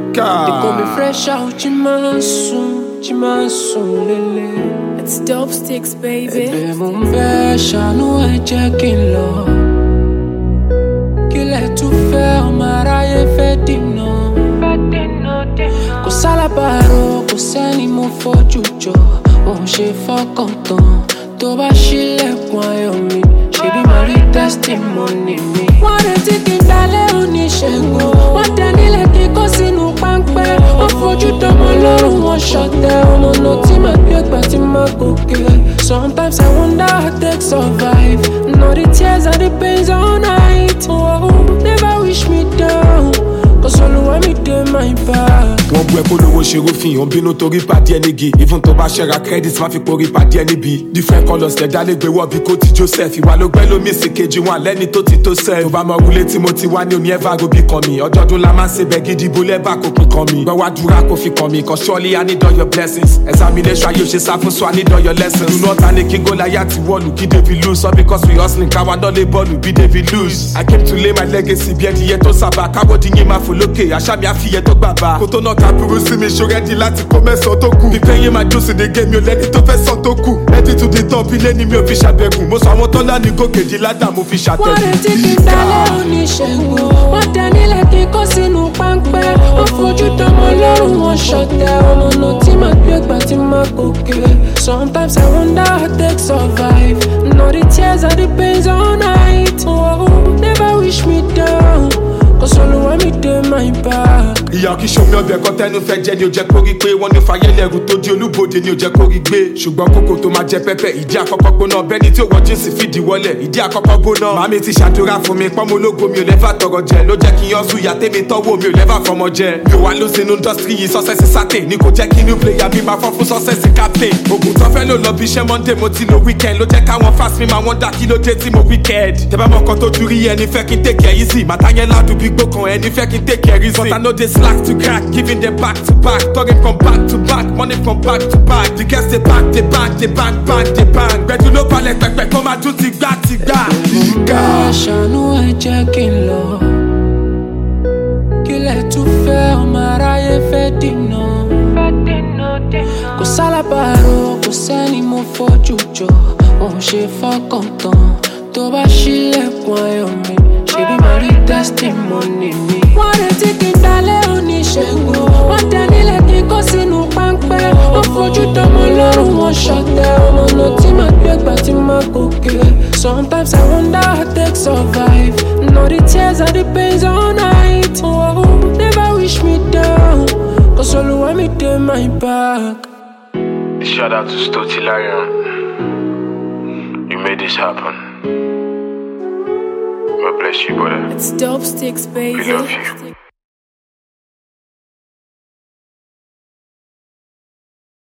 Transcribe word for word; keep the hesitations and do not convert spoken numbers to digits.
They call me fresh out, Jimasu, Jimasu, lele. It's dope sticks, baby. Ebe mo nfẹ́ ṣàánú ẹ jẹ́ kí n lọ. Kílẹ̀ tún fẹ́ ọmọ aráyé fẹ́ dènà. Kò sálábàárò, kò sẹ́ni mo fojú jọ. Òun ṣe fọkàn tán. Tó bá ṣílẹ̀kùn ayọ̀ mi, ṣebí máa rí testimony mi. Wọ́n retí kí n dalẹ̀ oníṣègùn. Wọ́n tẹ nílẹ̀ kí n kó sínú páńpẹ́. Wọ́n fojú dánmọ lọ́rùn wọn ṣọ̀tẹ̀. Ọmọ náà tí màá gbé ẹgbàá tí màá gòkè. Sometimes I wonder how they survive. Not the tears and the pains all night. Oh, never wish me down. Cause Olúwa mi dé my back. Wọ́n bú ẹ kó lówó ṣe rúfin, òun bínú torí pàdé ẹni gi. Even tó bá ṣẹ́ra credit máa fi porí pàdé ẹni bí. Different colours lẹ́dá lè gbé wọ́ bí kò ti Joseph. Ìwà ló gbẹ́ lómi sí kejì wọn lẹ́ni tó ti tó sẹ́ẹ̀. Tó bá mọ orúlé tí mo ti wá ní òní ẹ̀fà gòbí kan mi. Ọjọ́dún la máa ń ṣe bẹ́ẹ̀ gidi bó lẹ́bà kò kí kan mi. Gbọ́wá dúrà kò fi kan mi, cause surely I need all your blessings. Examination ayé ò ṣe sá fún so I need all your lessons. Do not panic kí Goliath ti wọ́ọ̀lù kí David lose. All because we hustling káwa náà lè bọ́ọ̀lù bí David lose. I came to lay my legacy bí ẹdìyẹ tó sábà. Káwọ́dì yín máa fò lókè, àṣà mi àfiyẹ tó gbàgbà. Kò tó náà ká burú sí mi, ṣorẹ́dì láti kó mẹ́sàn-án tó kù. Fífẹ́ yín máa jó sí de gé mi ò lẹ́ni tó fẹ́ sàn tó kù. Ready to the top ilé ni mi ò fi ṣàbẹ̀kù. Mo sọ àwọn tọ́lá ní gòkèjì ládà mo fi ṣàtẹ̀kù. Wọ́n retí kí n dalẹ̀ oníṣègùn. Wọ́n tẹ nílẹ̀ kí n kó sínú páńpẹ́. Wọ́n fojú dánmọ lọ́rùn wọn ṣọ̀tẹ̀. Ọmọ náà tí màá gbé ẹgbàá tí màá gòkè. Sometimes I wonder how they survive. Not the tears and the pains all night. Oh, never wish me down. Cause Olúwa mi dé my back. Ìyá kí ṣomi ọbẹ̀ kan tẹnu fẹ́ jẹ ni ò jẹ́ kó rí pé wọ́n ní fàyẹ́lẹ́rù tó di olúbodè ni ò jẹ́ kó rí gbé. Ṣùgbọ́n kókò tó máa jẹ pẹ́pẹ́ ìdí àkọ́kọ́ gbóná bẹ́ni tí ò wọ́n jíǹsì fìdí wọlé ìdí àkọ́kọ́ gbóná. Màmí ti ṣàdúrà fún mi pọ́nmọ́ ológo mi ò lẹ́fà tọrọ jẹ ló jẹ́ kí n yọ́sù ìyá tèmi tọ́wọ́ mi ò lẹ́fà fọmọ jẹ. Mi ò wá ló sínú industry yìí sọ́sẹ́sì sátẹ̀ ní kò jẹ́ kí new player mi máa fọ́ fún sọ́sẹ́sì captain. Ògùn tó fẹ́ ló lọ bí iṣẹ́ Monday mo ti lo weekend ló jẹ́ káwọn fast mi máa wọ́n dá kí ló dé tí mo wicked. Tẹ bá mọ̀ kan tó ju rí ẹni fẹ́ kí n take it easy màtá yẹn ládùú bí gbó kan ẹni fẹ́ kí n take it easy. But I know they slack to crack, giving them back to back, talking from back to back, money from back to back. The girls they back, they back, they back, back, they bang. Bedu no palẹ̀ pẹ̀pẹ̀ kó máa dún ti gbá ti gbá. Ẹ ṣàánú ẹ jẹ́ kí n lọ. Kílẹ̀ tún fẹ́ ọmọ aráyé fẹ́ dènà. Kò sálábàárò, kò sẹ́ni mo fojú jọ. Òun ṣe fọkàn tán. Tó bá ṣílẹ̀kùn ayọ̀ mi, ṣebí máa rí testimony mi. Wọ́n retí kí n dalẹ̀ oníṣègùn. Wọ́n tẹ nílẹ̀ kí n kó sínú páńpẹ́. Wọ́n fojú dánmọ lọ́rùn wọn ṣọ̀tẹ̀. Ọmọ náà tí màá gbé ẹgbàá tí màá gòkè. Sometimes I wonder how they survive. Not the tears and the pains all night. Oh, never wish me down. Cause Olúwa mi dé my back. Shout out to Stotilarian. You made this happen. God bless you, brother. It's dope sticks, baby. We love you.